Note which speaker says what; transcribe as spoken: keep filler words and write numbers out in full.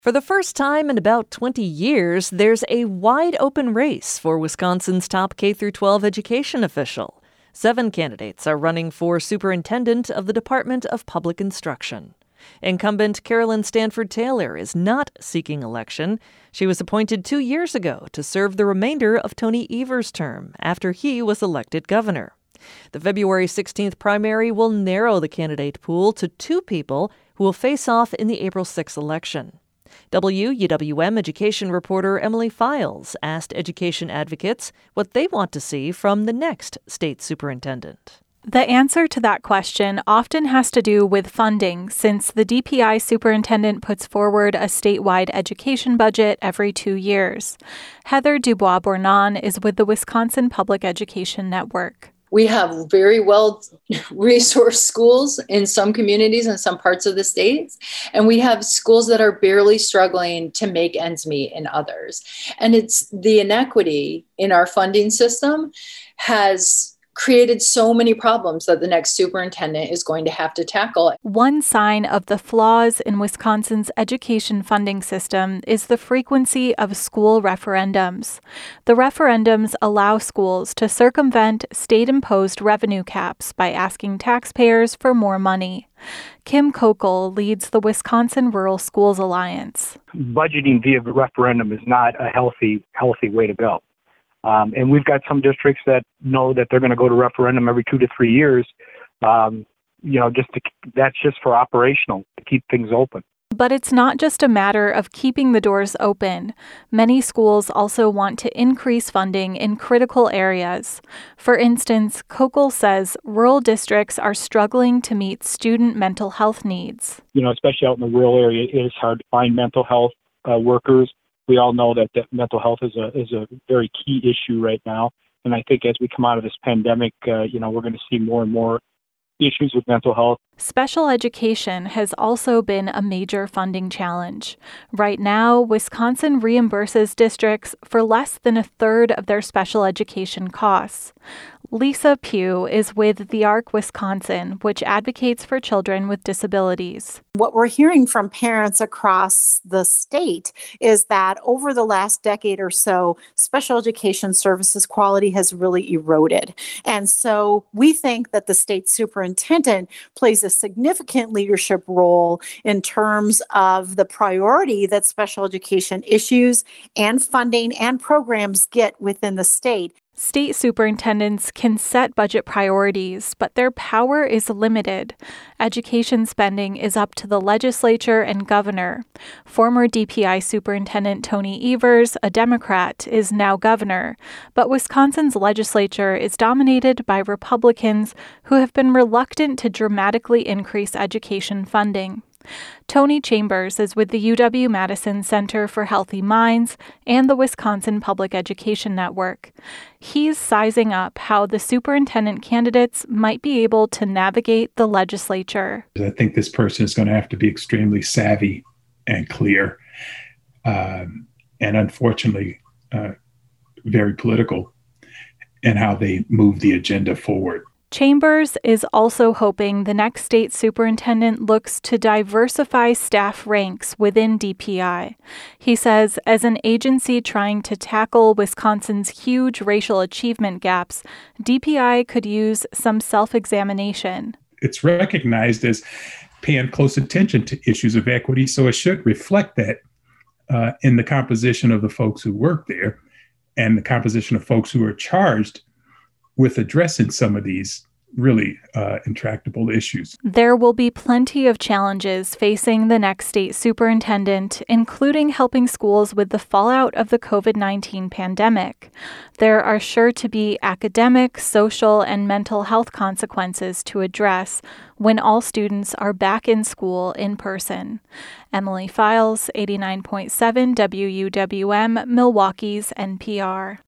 Speaker 1: For the first time in about twenty years, there's a wide-open race for Wisconsin's top K through twelve education official. Seven candidates are running for superintendent of the Department of Public Instruction. Incumbent Carolyn Stanford Taylor is not seeking election. She was appointed two years ago to serve the remainder of Tony Evers' term after he was elected governor. The February sixteenth primary will narrow the candidate pool to two people who will face off in the April sixth election. W U W M education reporter Emily Files asked education advocates what they want to see from the next state superintendent.
Speaker 2: The answer to that question often has to do with funding, since the D P I superintendent puts forward a statewide education budget every two years. Heather Dubois-Bournon is with the Wisconsin Public Education Network.
Speaker 3: We have very well-resourced schools in some communities and some parts of the states, and we have schools that are barely struggling to make ends meet in others. And it's the inequity in our funding system has created so many problems that the next superintendent is going to have to tackle.
Speaker 2: One sign of the flaws in Wisconsin's education funding system is the frequency of school referendums. The referendums allow schools to circumvent state-imposed revenue caps by asking taxpayers for more money. Kim Kokel leads the Wisconsin Rural Schools Alliance.
Speaker 4: Budgeting via referendum is not a healthy, healthy way to go. Um, and we've got some districts that know that they're going to go to referendum every two to three years. Um, you know, just to, that's just for operational, to keep things open.
Speaker 2: But it's not just a matter of keeping the doors open. Many schools also want to increase funding in critical areas. For instance, Kokel says rural districts are struggling to meet student mental health needs.
Speaker 4: You know, especially out in the rural area, it is hard to find mental health uh, workers. We all know that, that mental health is a is a very key issue right now. And I think as we come out of this pandemic, uh, you know, we're going to see more and more issues with mental health.
Speaker 2: Special education has also been a major funding challenge. Right now, Wisconsin reimburses districts for less than a third of their special education costs. Lisa Pugh is with the ARC Wisconsin, which advocates for children with disabilities.
Speaker 5: What we're hearing from parents across the state is that over the last decade or so, special education services quality has really eroded. And so we think that the state superintendent plays a significant leadership role in terms of the priority that special education issues and funding and programs get within the state.
Speaker 2: State superintendents can set budget priorities, but their power is limited. Education spending is up to the legislature and governor. Former D P I Superintendent Tony Evers, a Democrat, is now governor, but Wisconsin's legislature is dominated by Republicans who have been reluctant to dramatically increase education funding. Tony Chambers is with the U W-Madison Center for Healthy Minds and the Wisconsin Public Education Network. He's sizing up how the superintendent candidates might be able to navigate the legislature.
Speaker 6: I think this person is going to have to be extremely savvy and clear, um, and unfortunately, uh, very political in how they move the agenda forward.
Speaker 2: Chambers is also hoping the next state superintendent looks to diversify staff ranks within D P I. He says, as an agency trying to tackle Wisconsin's huge racial achievement gaps, D P I could use some self-examination.
Speaker 6: It's recognized as paying close attention to issues of equity, so it should reflect that uh, in the composition of the folks who work there and the composition of folks who are charged with addressing some of these really uh, intractable issues.
Speaker 2: There will be plenty of challenges facing the next state superintendent, including helping schools with the fallout of the covid nineteen pandemic. There are sure to be academic, social, and mental health consequences to address when all students are back in school in person. Emily Files, eighty-nine point seven W U W M, Milwaukee's N P R.